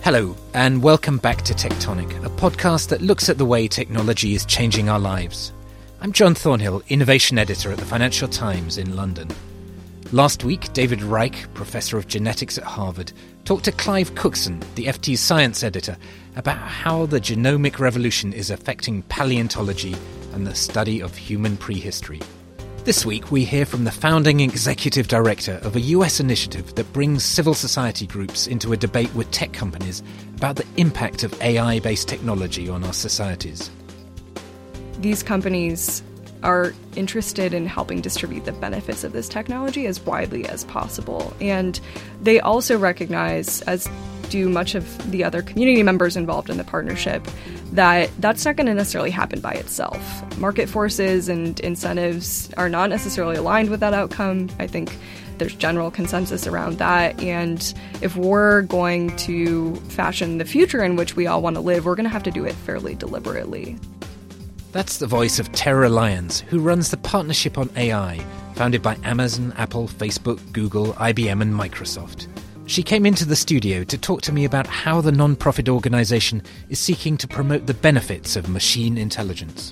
Hello, and welcome back to Tectonic, a podcast that looks at the way technology is changing our lives. I'm John Thornhill, Innovation Editor at the Financial Times in London. Last week, David Reich, Professor of Genetics at Harvard, talked to Clive Cookson, the FT's Science Editor, about how the genomic revolution is affecting paleontology and the study of human prehistory. This week, we hear from the founding executive director of a US initiative that brings civil society groups into a debate with tech companies about the impact of AI-based technology on our societies. These companies are interested in helping distribute the benefits of this technology as widely as possible. And they also recognize, as do much of the other community members involved in the partnership, that that's not going to necessarily happen by itself. Market forces and incentives are not necessarily aligned with that outcome. I think there's general consensus around that. And if we're going to fashion the future in which we all want to live, we're going to have to do it fairly deliberately. That's the voice of Tara Lyons, who runs the Partnership on AI, founded by Amazon, Apple, Facebook, Google, IBM and Microsoft. She came into the studio to talk to me about how the non-profit organisation is seeking to promote the benefits of machine intelligence.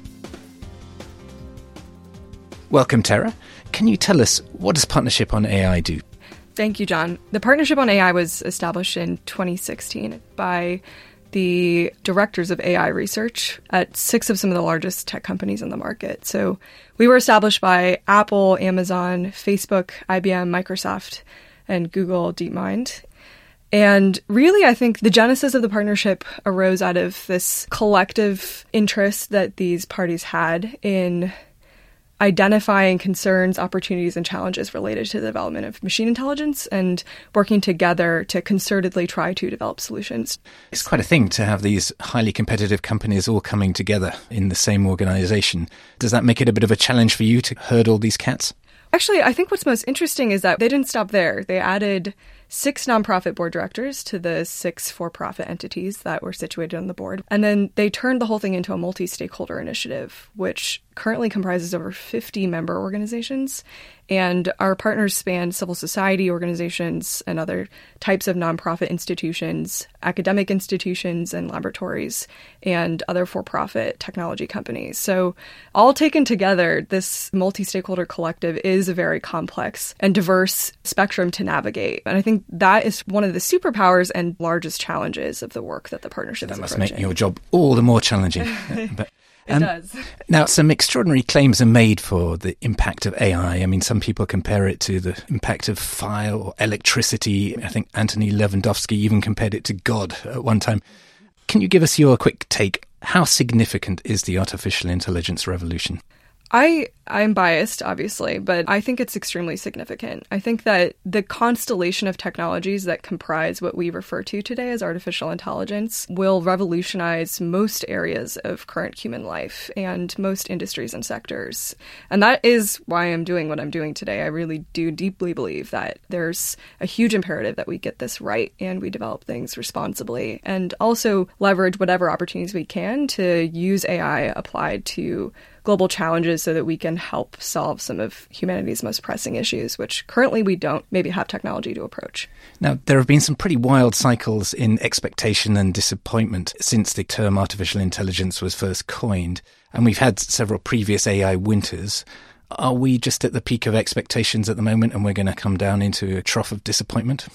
Welcome, Tara. Can you tell us, what does Partnership on AI do? Thank you, John. The Partnership on AI was established in 2016 by the directors of AI research at 6 of some of the largest tech companies in the market. So we were established by Apple, Amazon, Facebook, IBM, Microsoft, and Google DeepMind. And really, I think the genesis of the partnership arose out of this collective interest that these parties had in identifying concerns, opportunities, and challenges related to the development of machine intelligence and working together to concertedly try to develop solutions. It's quite a thing to have these highly competitive companies all coming together in the same organisation. Does that make it a bit of a challenge for you to herd all these cats? Actually, I think what's most interesting is that they didn't stop there. They added 6 nonprofit board directors to the 6 for-profit entities that were situated on the board. And then they turned the whole thing into a multi-stakeholder initiative, which currently comprises over 50 member organizations. And our partners span civil society organizations and other types of nonprofit institutions, academic institutions and laboratories, and other for-profit technology companies. So all taken together, this multi-stakeholder collective is a very complex and diverse spectrum to navigate. And I think that is one of the superpowers and largest challenges of the work that the partnership is approaching. That must make your job all the more challenging. But it does. Now, some extraordinary claims are made for the impact of AI. I mean, some people compare it to the impact of fire or electricity. I think Anthony Lewandowski even compared it to God at one time. Can you give us your quick take? How significant is the artificial intelligence revolution? I'm biased, obviously, but I think it's extremely significant. I think that the constellation of technologies that comprise what we refer to today as artificial intelligence will revolutionize most areas of current human life and most industries and sectors. And that is why I'm doing what I'm doing today. I really do deeply believe that there's a huge imperative that we get this right and we develop things responsibly and also leverage whatever opportunities we can to use AI applied to global challenges so that we can help solve some of humanity's most pressing issues, which currently we don't maybe have technology to approach. Now, there have been some pretty wild cycles in expectation and disappointment since the term artificial intelligence was first coined, and we've had several previous AI winters. Are we just at the peak of expectations at the moment and we're going to come down into a trough of disappointment?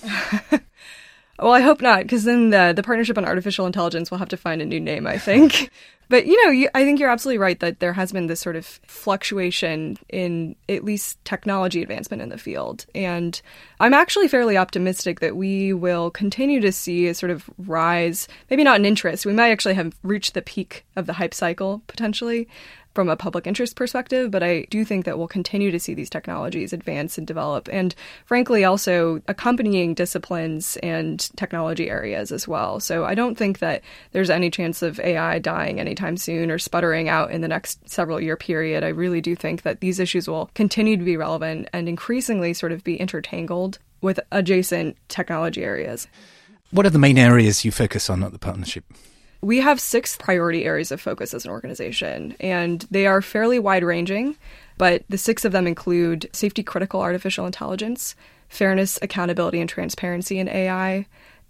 Well, I hope not, because then the Partnership on Artificial Intelligence will have to find a new name, I think. But, I think you're absolutely right that there has been this sort of fluctuation in at least technology advancement in the field. And I'm actually fairly optimistic that we will continue to see a sort of rise, maybe not in interest. We might actually have reached the peak of the hype cycle, potentially, from a public interest perspective, but I do think that we'll continue to see these technologies advance and develop, and frankly also accompanying disciplines and technology areas as well. So I don't think that there's any chance of AI dying anytime soon or sputtering out in the next several year period. I really do think that these issues will continue to be relevant and increasingly sort of be intertangled with adjacent technology areas. What are the main areas you focus on at the partnership? We have 6 priority areas of focus as an organization, and they are fairly wide-ranging, but the 6 of them include safety-critical artificial intelligence, fairness, accountability, and transparency in AI,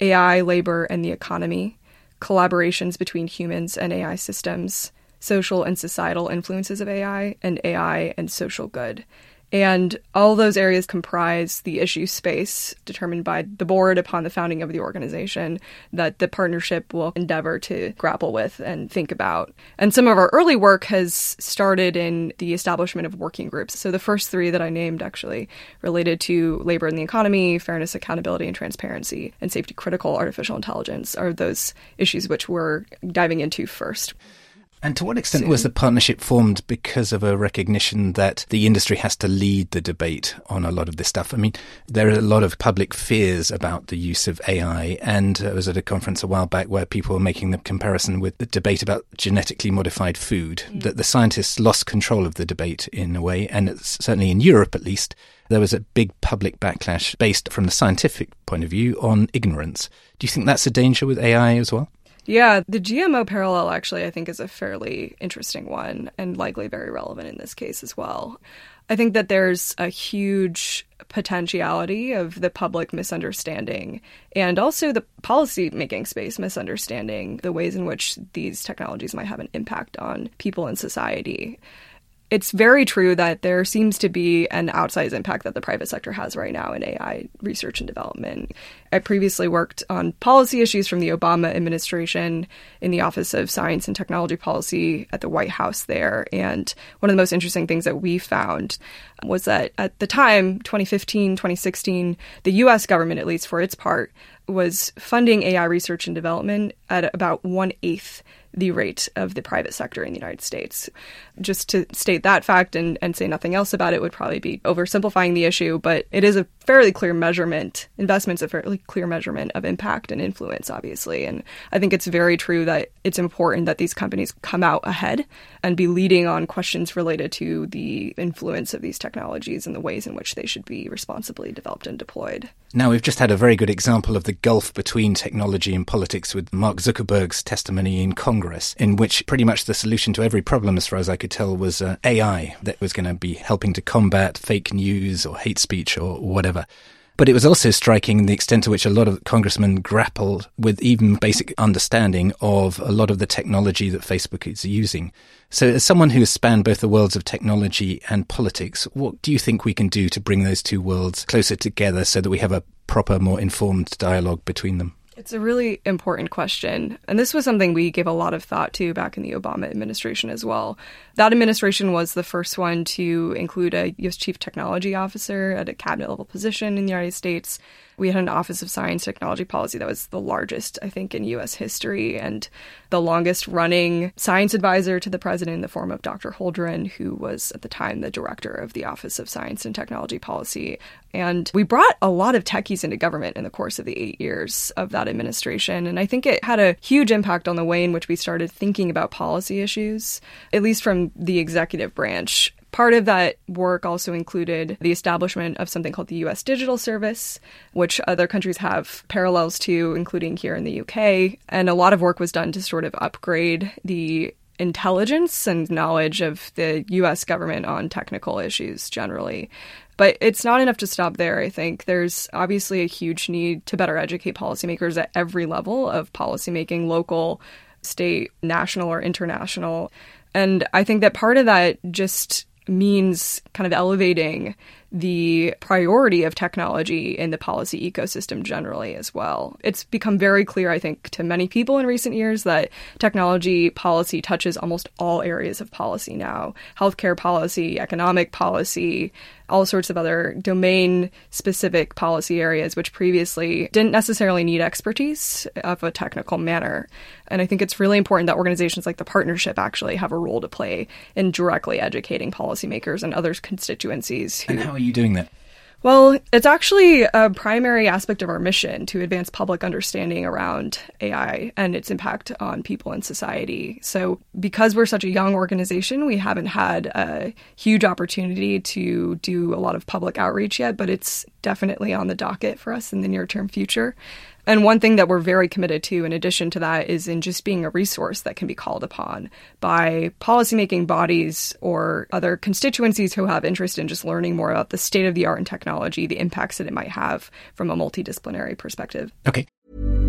AI, labor, and the economy, collaborations between humans and AI systems, social and societal influences of AI and social good. And all those areas comprise the issue space determined by the board upon the founding of the organization that the partnership will endeavor to grapple with and think about. And some of our early work has started in the establishment of working groups. So the first three that I named actually related to labor and the economy, fairness, accountability, and transparency, and safety critical artificial intelligence are those issues which we're diving into first. And to what extent was the partnership formed because of a recognition that the industry has to lead the debate on a lot of this stuff? I mean, there are a lot of public fears about the use of AI, and I was at a conference a while back where people were making the comparison with the debate about genetically modified food, that the scientists lost control of the debate in a way, and it's, certainly in Europe at least, there was a big public backlash based from the scientific point of view on ignorance. Do you think that's a danger with AI as well? Yeah, the GMO parallel actually I think is a fairly interesting one and likely very relevant in this case as well. I think that there's a huge potentiality of the public misunderstanding and also the policy-making space misunderstanding the ways in which these technologies might have an impact on people and society. It's very true that there seems to be an outsized impact that the private sector has right now in AI research and development. I previously worked on policy issues from the Obama administration in the Office of Science and Technology Policy at the White House there. And one of the most interesting things that we found was that at the time, 2015, 2016, the U.S. government, at least for its part, was funding AI research and development at about 1/8 the rate of the private sector in the United States. Just to state that fact and say nothing else about it would probably be oversimplifying the issue, but it is a fairly clear measurement. Investment's a fairly clear measurement of impact and influence, obviously. And I think it's very true that it's important that these companies come out ahead and be leading on questions related to the influence of these technologies and the ways in which they should be responsibly developed and deployed. Now, we've just had a very good example of the gulf between technology and politics with Mark Zuckerberg's testimony in Congress, in which pretty much the solution to every problem, as far as I could tell, was AI that was going to be helping to combat fake news or hate speech or whatever. But it was also striking the extent to which a lot of congressmen grappled with even basic understanding of a lot of the technology that Facebook is using. So as someone who has spanned both the worlds of technology and politics, what do you think we can do to bring those two worlds closer together so that we have a proper, more informed dialogue between them? It's a really important question. And this was something we gave a lot of thought to back in the Obama administration as well. That administration was the first one to include a U.S. Chief Technology Officer at a cabinet level position in the United States. We had an Office of Science Technology Policy that was the largest, I think, in U.S. history, and the longest running science advisor to the president in the form of Dr. Holdren, who was at the time the director of the Office of Science and Technology Policy. And we brought a lot of techies into government in the course of the 8 years of that administration. And I think it had a huge impact on the way in which we started thinking about policy issues, at least from the executive branch. Part of that work also included the establishment of something called the U.S. Digital Service, which other countries have parallels to, including here in the UK. And a lot of work was done to sort of upgrade the intelligence and knowledge of the U.S. government on technical issues generally. But it's not enough to stop there, I think. There's obviously a huge need to better educate policymakers at every level of policymaking, local, state, national, or international. And I think that part of that just means kind of elevating the priority of technology in the policy ecosystem generally as well. It's become very clear, I think, to many people in recent years that technology policy touches almost all areas of policy now. Healthcare policy, economic policy, all sorts of other domain-specific policy areas, which previously didn't necessarily need expertise of a technical manner. And I think it's really important that organizations like the Partnership actually have a role to play in directly educating policymakers and other constituencies. And how are you doing that? Well, it's actually a primary aspect of our mission to advance public understanding around AI and its impact on people and society. So because we're such a young organization, we haven't had a huge opportunity to do a lot of public outreach yet, but it's definitely on the docket for us in the near-term future. And one thing that we're very committed to, in addition to that, is in just being a resource that can be called upon by policymaking bodies or other constituencies who have interest in just learning more about the state of the art in technology, the impacts that it might have from a multidisciplinary perspective. Okay.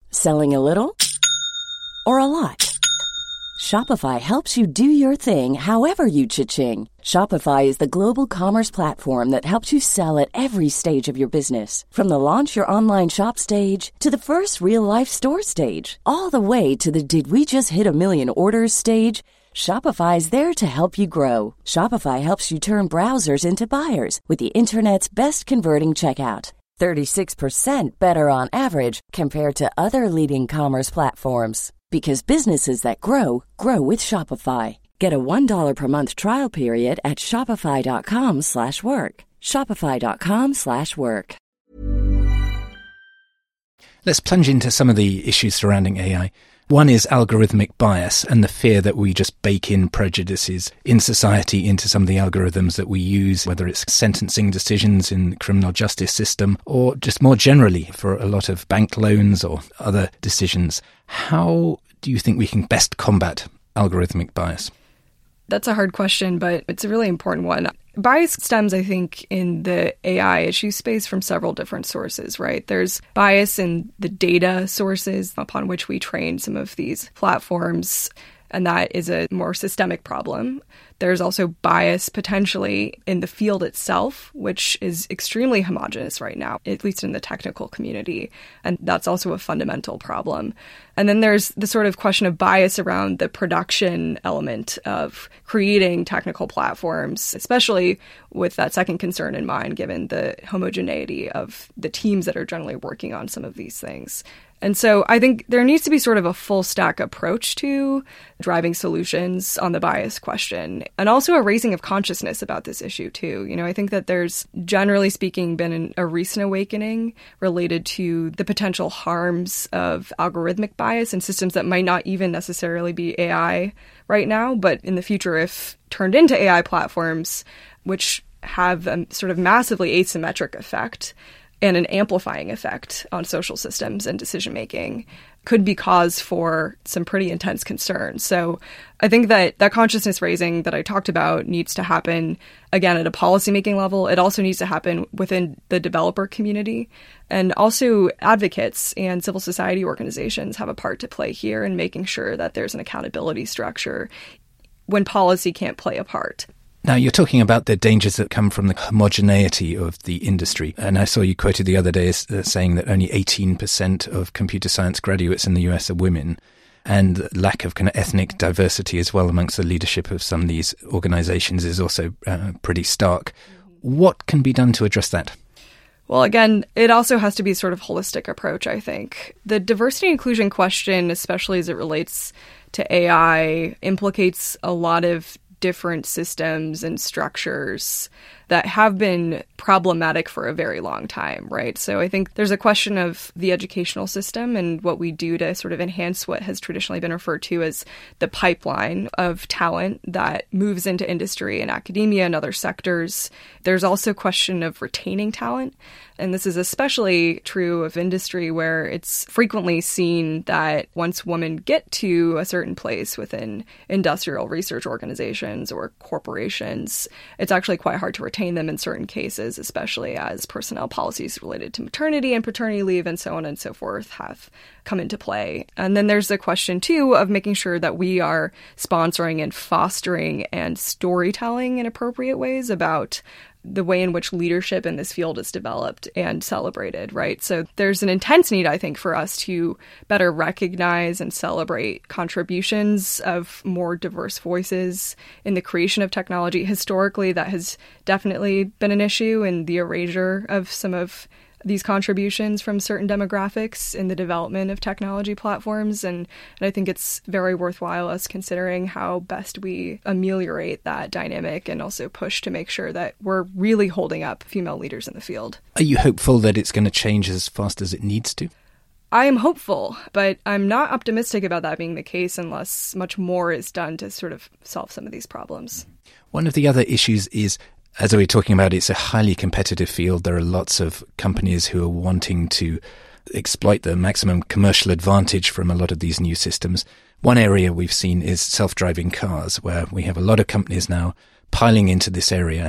Selling a little or a lot? Shopify helps you do your thing however you cha-ching. Shopify is the global commerce platform that helps you sell at every stage of your business. From the launch your online shop stage to the first real-life store stage, all the way to the did we just hit a million orders stage. Shopify is there to help you grow. Shopify helps you turn browsers into buyers with the internet's best converting checkout. 36% better on average compared to other leading commerce platforms. Because businesses that grow, grow with Shopify. Get a $1 per month trial period at shopify.com/work. Shopify.com/work. Let's plunge into some of the issues surrounding AI. One is algorithmic bias and the fear that we just bake in prejudices in society into some of the algorithms that we use, whether it's sentencing decisions in the criminal justice system or just more generally for a lot of bank loans or other decisions. How do you think we can best combat algorithmic bias? That's a hard question, but it's a really important one. Bias stems, I think, in the AI issue space from several different sources, right? There's bias in the data sources upon which we train some of these platforms, and that is a more systemic problem. There's also bias potentially in the field itself, which is extremely homogenous right now, at least in the technical community. And that's also a fundamental problem. And then there's the sort of question of bias around the production element of creating technical platforms, especially with that second concern in mind, given the homogeneity of the teams that are generally working on some of these things. And so I think there needs to be sort of a full stack approach to driving solutions on the bias question, and also a raising of consciousness about this issue too. You know, I think that there's, generally speaking, been a recent awakening related to the potential harms of algorithmic bias in systems that might not even necessarily be AI right now, but in the future, if turned into AI platforms, which have a sort of massively asymmetric effect and an amplifying effect on social systems and decision-making, could be cause for some pretty intense concern. So I think that that consciousness raising that I talked about needs to happen, again, at a policymaking level. It also needs to happen within the developer community. And also advocates and civil society organizations have a part to play here in making sure that there's an accountability structure when policy can't play a part. Now, you're talking about the dangers that come from the homogeneity of the industry. And I saw you quoted the other day as saying that only 18% of computer science graduates in the US are women, and lack of kind of ethnic diversity as well amongst the leadership of some of these organizations is also pretty stark. What can be done to address that? Well, again, it also has to be sort of holistic approach, I think. The diversity and inclusion question, especially as it relates to AI, implicates a lot of different systems and structures that have been problematic for a very long time, right? So I think there's a question of the educational system and what we do to sort of enhance what has traditionally been referred to as the pipeline of talent that moves into industry and academia and other sectors. There's also a question of retaining talent. And this is especially true of industry, where it's frequently seen that once women get to a certain place within industrial research organizations or corporations, it's actually quite hard to retain them in certain cases, especially as personnel policies related to maternity and paternity leave and so on and so forth have come into play. And then there's the question, too, of making sure that we are sponsoring and fostering and storytelling in appropriate ways about the way in which leadership in this field is developed and celebrated, right? So there's an intense need, I think, for us to better recognize and celebrate contributions of more diverse voices in the creation of technology. Historically, that has definitely been an issue in the erasure of some of these contributions from certain demographics in the development of technology platforms. And I think it's very worthwhile us considering how best we ameliorate that dynamic and also push to make sure that we're really holding up female leaders in the field. Are you hopeful that it's going to change as fast as it needs to? I am hopeful, but I'm not optimistic about that being the case unless much more is done to sort of solve some of these problems. One of the other issues is, as we were talking about, it's a highly competitive field. There are lots of companies who are wanting to exploit the maximum commercial advantage from a lot of these new systems. One area we've seen is self-driving cars, where we have a lot of companies now piling into this area.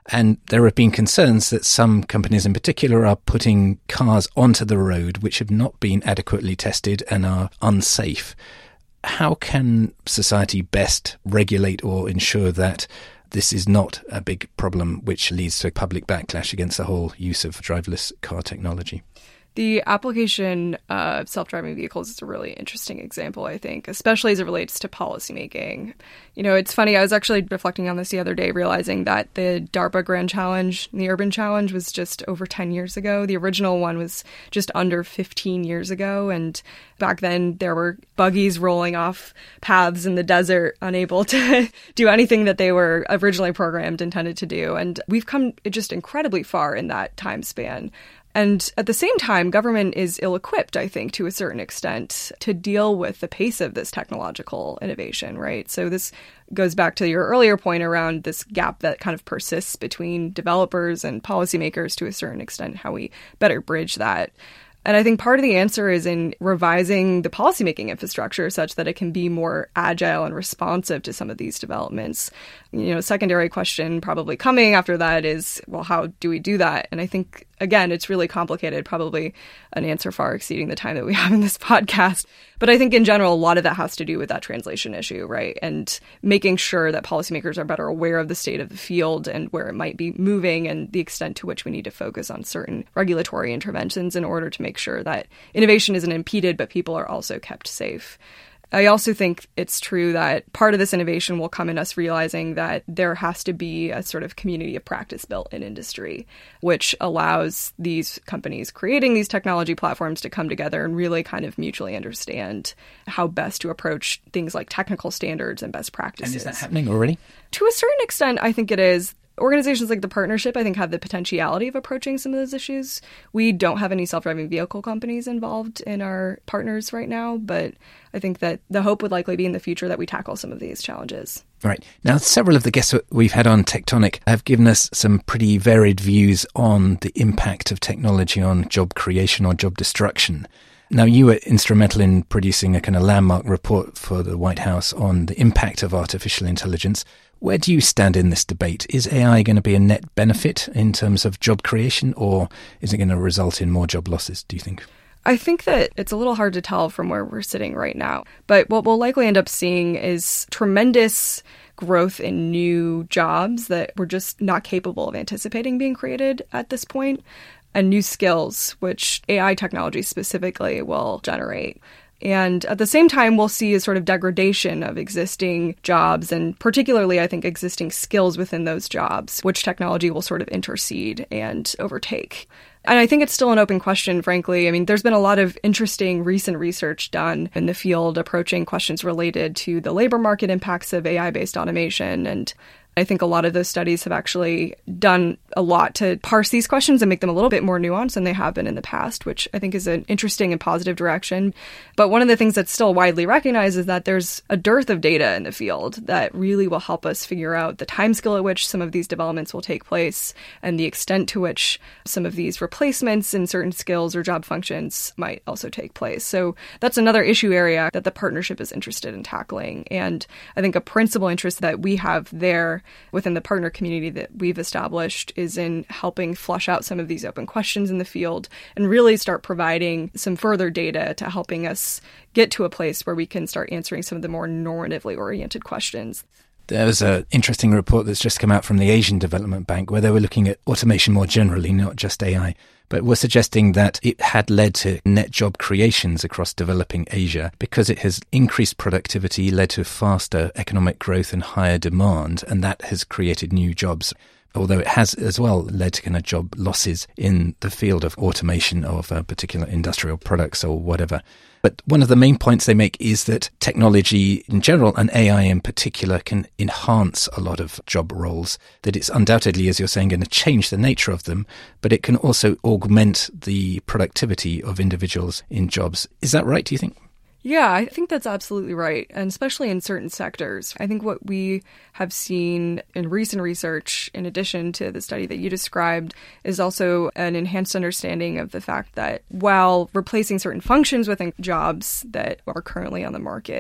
And there have been concerns that some companies in particular are putting cars onto the road which have not been adequately tested and are unsafe. How can society best regulate or ensure that this is not a big problem which leads to a public backlash against the whole use of driverless car technology? The application of self-driving vehicles is a really interesting example, I think, especially as it relates to policymaking. You know, it's funny, I was actually reflecting on this the other day, realizing that the DARPA Grand Challenge, the Urban Challenge, was just over 10 years ago. The original one was just under 15 years ago. And back then, there were buggies rolling off paths in the desert, unable to do anything that they were originally intended to do. And we've come just incredibly far in that time span. And at the same time, government is ill-equipped, I think, to a certain extent, to deal with the pace of this technological innovation, right? So this goes back to your earlier point around this gap that kind of persists between developers and policymakers to a certain extent, how we better bridge that. And I think part of the answer is in revising the policymaking infrastructure such that it can be more agile and responsive to some of these developments. You know, secondary question probably coming after that is, well, how do we do that? And I think, again, it's really complicated, probably an answer far exceeding the time that we have in this podcast. But I think in general, a lot of that has to do with that translation issue, right? And making sure that policymakers are better aware of the state of the field and where it might be moving and the extent to which we need to focus on certain regulatory interventions in order to make sure that innovation isn't impeded, but people are also kept safe. I also think it's true that part of this innovation will come in us realizing that there has to be a sort of community of practice built in industry, which allows these companies creating these technology platforms to come together and really kind of mutually understand how best to approach things like technical standards and best practices. And is that happening already? To a certain extent, I think it is. Organizations like the Partnership, I think, have the potentiality of approaching some of those issues. We don't have any self-driving vehicle companies involved in our partners right now, but I think that the hope would likely be in the future that we tackle some of these challenges. Right. Now, several of the guests we've had on Tectonic have given us some pretty varied views on the impact of technology on job creation or job destruction. Now, you were instrumental in producing a kind of landmark report for the White House on the impact of artificial intelligence. Where do you stand in this debate? Is AI going to be a net benefit in terms of job creation, or is it going to result in more job losses, do you think? I think that it's a little hard to tell from where we're sitting right now. But what we'll likely end up seeing is tremendous growth in new jobs that we're just not capable of anticipating being created at this point, and new skills, which AI technology specifically will generate. And at the same time, we'll see a sort of degradation of existing jobs and particularly, I think, existing skills within those jobs, which technology will sort of intercede and overtake. And I think it's still an open question, frankly. I mean, there's been a lot of interesting recent research done in the field approaching questions related to the labor market impacts of AI-based automation. And I think a lot of those studies have actually done a lot to parse these questions and make them a little bit more nuanced than they have been in the past, which I think is an interesting and positive direction. But one of the things that's still widely recognized is that there's a dearth of data in the field that really will help us figure out the timescale at which some of these developments will take place and the extent to which some of these replacements in certain skills or job functions might also take place. So that's another issue area that the partnership is interested in tackling. And I think a principal interest that we have there within the partner community that we've established is in helping flush out some of these open questions in the field and really start providing some further data to helping us get to a place where we can start answering some of the more normatively oriented questions. There's an interesting report that's just come out from the Asian Development Bank where they were looking at automation more generally, not just AI, but were suggesting that it had led to net job creations across developing Asia because it has increased productivity, led to faster economic growth and higher demand, and that has created new jobs. Although it has as well led to kind of job losses in the field of automation of particular industrial products or whatever. But one of the main points they make is that technology in general and AI in particular can enhance a lot of job roles, that it's undoubtedly, as you're saying, going to change the nature of them, but it can also augment the productivity of individuals in jobs. Is that right, do you think? Yeah, I think that's absolutely right, and especially in certain sectors. I think what we have seen in recent research, in addition to the study that you described, is also an enhanced understanding of the fact that while replacing certain functions within jobs that are currently on the market,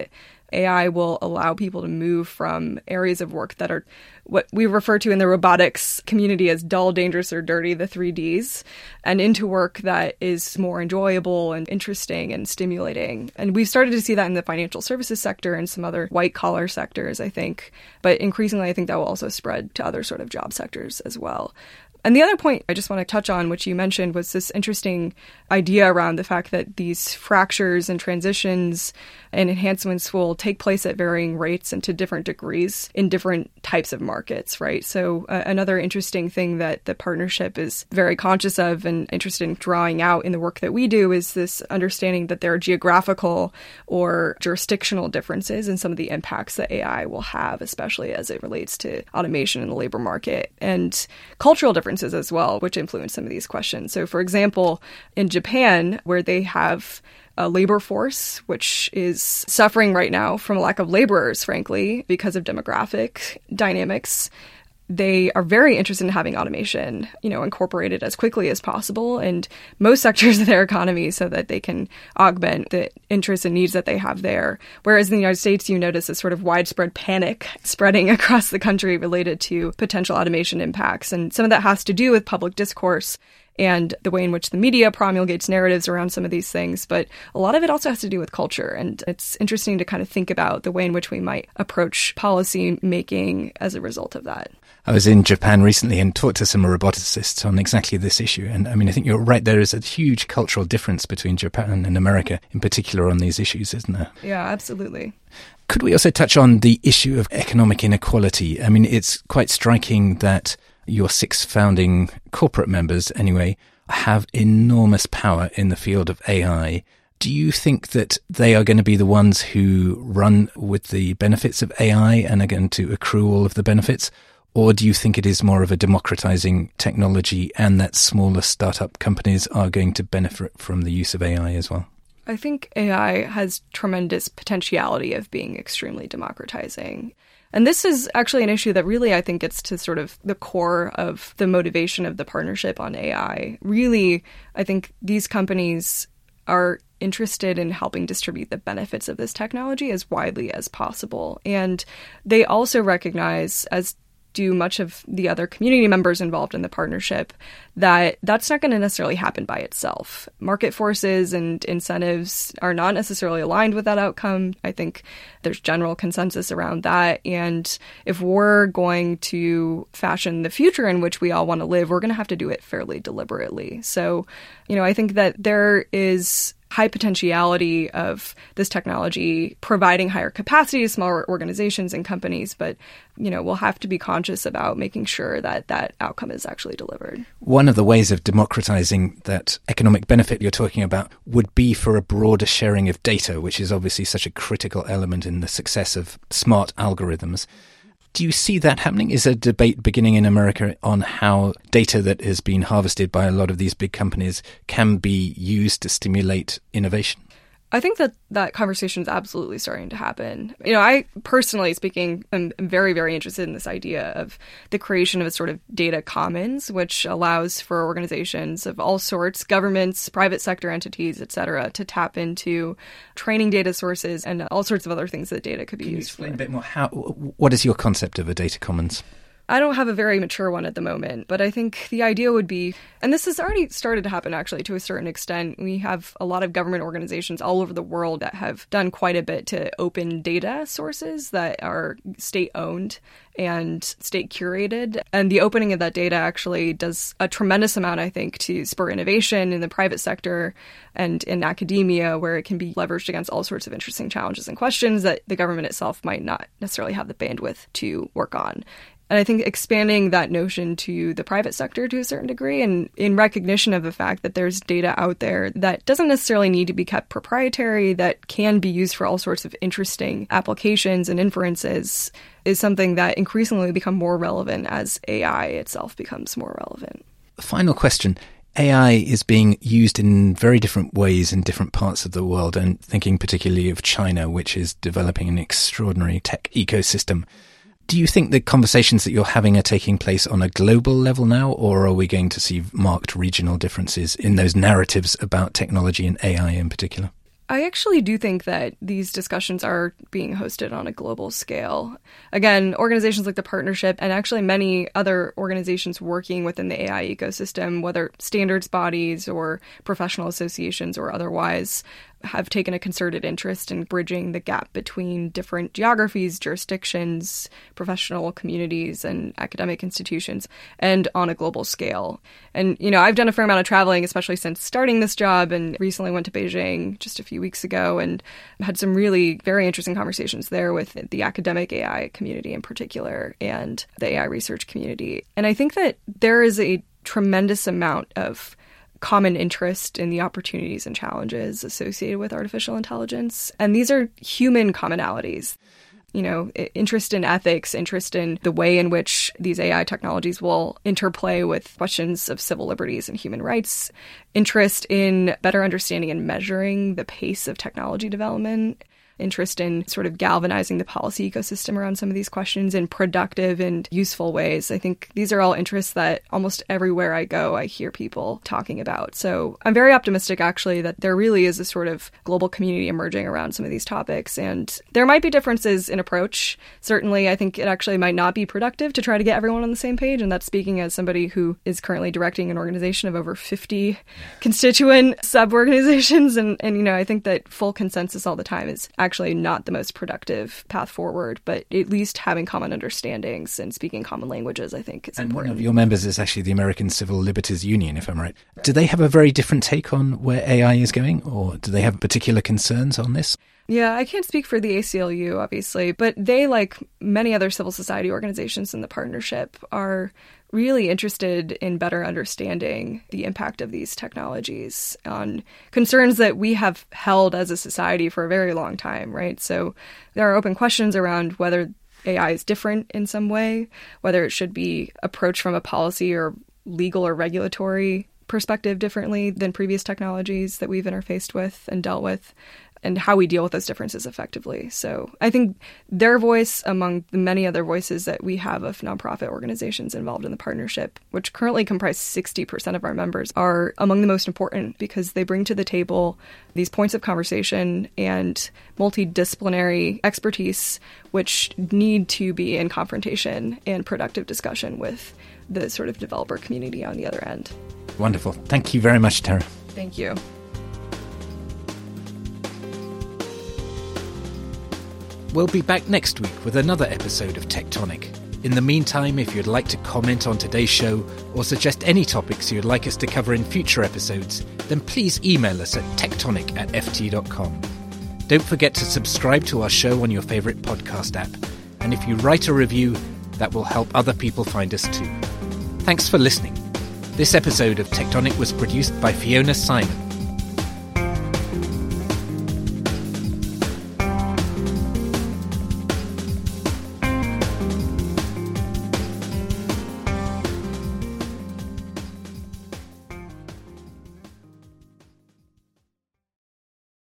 AI will allow people to move from areas of work that are what we refer to in the robotics community as dull, dangerous, or dirty, the 3Ds, and into work that is more enjoyable and interesting and stimulating. And we've started to see that in the financial services sector and some other white-collar sectors, I think. But increasingly, I think that will also spread to other sort of job sectors as well. And the other point I just want to touch on, which you mentioned, was this interesting idea around the fact that these fractures and transitions and enhancements will take place at varying rates and to different degrees in different types of markets, right? So another interesting thing that the partnership is very conscious of and interested in drawing out in the work that we do is this understanding that there are geographical or jurisdictional differences in some of the impacts that AI will have, especially as it relates to automation in the labor market, and cultural differences as well, which influence some of these questions. So, for example, in Japan, where they have a labor force, which is suffering right now from a lack of laborers, frankly, because of demographic dynamics, they are very interested in having automation, incorporated as quickly as possible in most sectors of their economy so that they can augment the interests and needs that they have there. Whereas in the United States, you notice a sort of widespread panic spreading across the country related to potential automation impacts. And some of that has to do with public discourse and the way in which the media promulgates narratives around some of these things. But a lot of it also has to do with culture. And it's interesting to kind of think about the way in which we might approach policy making as a result of that. I was in Japan recently and talked to some roboticists on exactly this issue. And I think you're right. There is a huge cultural difference between Japan and America, in particular on these issues, isn't there? Yeah, absolutely. Could we also touch on the issue of economic inequality? It's quite striking that your 6 founding corporate members, anyway, have enormous power in the field of AI. Do you think that they are going to be the ones who run with the benefits of AI and are going to accrue all of the benefits? Or do you think it is more of a democratizing technology and that smaller startup companies are going to benefit from the use of AI as well? I think AI has tremendous potentiality of being extremely democratizing. And this is actually an issue that really, I think, gets to sort of the core of the motivation of the partnership on AI. Really, I think these companies are interested in helping distribute the benefits of this technology as widely as possible. And they also recognize, as do much of the other community members involved in the partnership, that that's not going to necessarily happen by itself. Market forces and incentives are not necessarily aligned with that outcome. I think there's general consensus around that. And if we're going to fashion the future in which we all want to live, we're going to have to do it fairly deliberately. So, I think that there is high potentiality of this technology providing higher capacity to smaller organizations and companies, but we'll have to be conscious about making sure that that outcome is actually delivered. One of the ways of democratizing that economic benefit you're talking about would be for a broader sharing of data, which is obviously such a critical element in the success of smart algorithms. Do you see that happening? Is a debate beginning in America on how data that has been harvested by a lot of these big companies can be used to stimulate innovation? I think that conversation is absolutely starting to happen. I personally speaking am very, very interested in this idea of the creation of a sort of data commons, which allows for organizations of all sorts, governments, private sector entities, et cetera, to tap into training data sources and all sorts of other things that data could be used for. Can you explain a bit more? What is your concept of a data commons? I don't have a very mature one at the moment, but I think the idea would be, and this has already started to happen actually to a certain extent, we have a lot of government organizations all over the world that have done quite a bit to open data sources that are state-owned and state-curated. And the opening of that data actually does a tremendous amount, I think, to spur innovation in the private sector and in academia, where it can be leveraged against all sorts of interesting challenges and questions that the government itself might not necessarily have the bandwidth to work on. And I think expanding that notion to the private sector to a certain degree, and in recognition of the fact that there's data out there that doesn't necessarily need to be kept proprietary, that can be used for all sorts of interesting applications and inferences, is something that increasingly become more relevant as AI itself becomes more relevant. Final question. AI is being used in very different ways in different parts of the world, and thinking particularly of China, which is developing an extraordinary tech ecosystem. Do you think the conversations that you're having are taking place on a global level now, or are we going to see marked regional differences in those narratives about technology and AI in particular? I actually do think that these discussions are being hosted on a global scale. Again, organizations like the Partnership and actually many other organizations working within the AI ecosystem, whether standards bodies or professional associations or otherwise, have taken a concerted interest in bridging the gap between different geographies, jurisdictions, professional communities, and academic institutions, and on a global scale. And, I've done a fair amount of traveling, especially since starting this job, and recently went to Beijing just a few weeks ago and had some really very interesting conversations there with the academic AI community in particular and the AI research community. And I think that there is a tremendous amount of common interest in the opportunities and challenges associated with artificial intelligence. And these are human commonalities. Interest in ethics, interest in the way in which these AI technologies will interplay with questions of civil liberties and human rights, interest in better understanding and measuring the pace of technology development, interest in sort of galvanizing the policy ecosystem around some of these questions in productive and useful ways. I think these are all interests that almost everywhere I go, I hear people talking about. So I'm very optimistic, actually, that there really is a sort of global community emerging around some of these topics. And there might be differences in approach. Certainly, I think it actually might not be productive to try to get everyone on the same page. And that's speaking as somebody who is currently directing an organization of over 50 constituent sub-organizations. And I think that full consensus all the time is actually not the most productive path forward, but at least having common understandings and speaking common languages, I think, is important. And one of your members is actually the American Civil Liberties Union, if I'm right. Do they have a very different take on where AI is going, or do they have particular concerns on this? Yeah, I can't speak for the ACLU, obviously, but they, like many other civil society organizations in the Partnership, are really interested in better understanding the impact of these technologies on concerns that we have held as a society for a very long time, right? So there are open questions around whether AI is different in some way, whether it should be approached from a policy or legal or regulatory perspective differently than previous technologies that we've interfaced with and dealt with, and how we deal with those differences effectively. So I think their voice, among the many other voices that we have of nonprofit organizations involved in the Partnership, which currently comprise 60% of our members, are among the most important because they bring to the table these points of conversation and multidisciplinary expertise, which need to be in confrontation and productive discussion with the sort of developer community on the other end. Wonderful. Thank you very much, Tara. Thank you. We'll be back next week with another episode of Tectonic. In the meantime, if you'd like to comment on today's show or suggest any topics you'd like us to cover in future episodes, then please email us at tectonic@ft.com. Don't forget to subscribe to our show on your favourite podcast app. And if you write a review, that will help other people find us too. Thanks for listening. This episode of Tectonic was produced by Fiona Simon.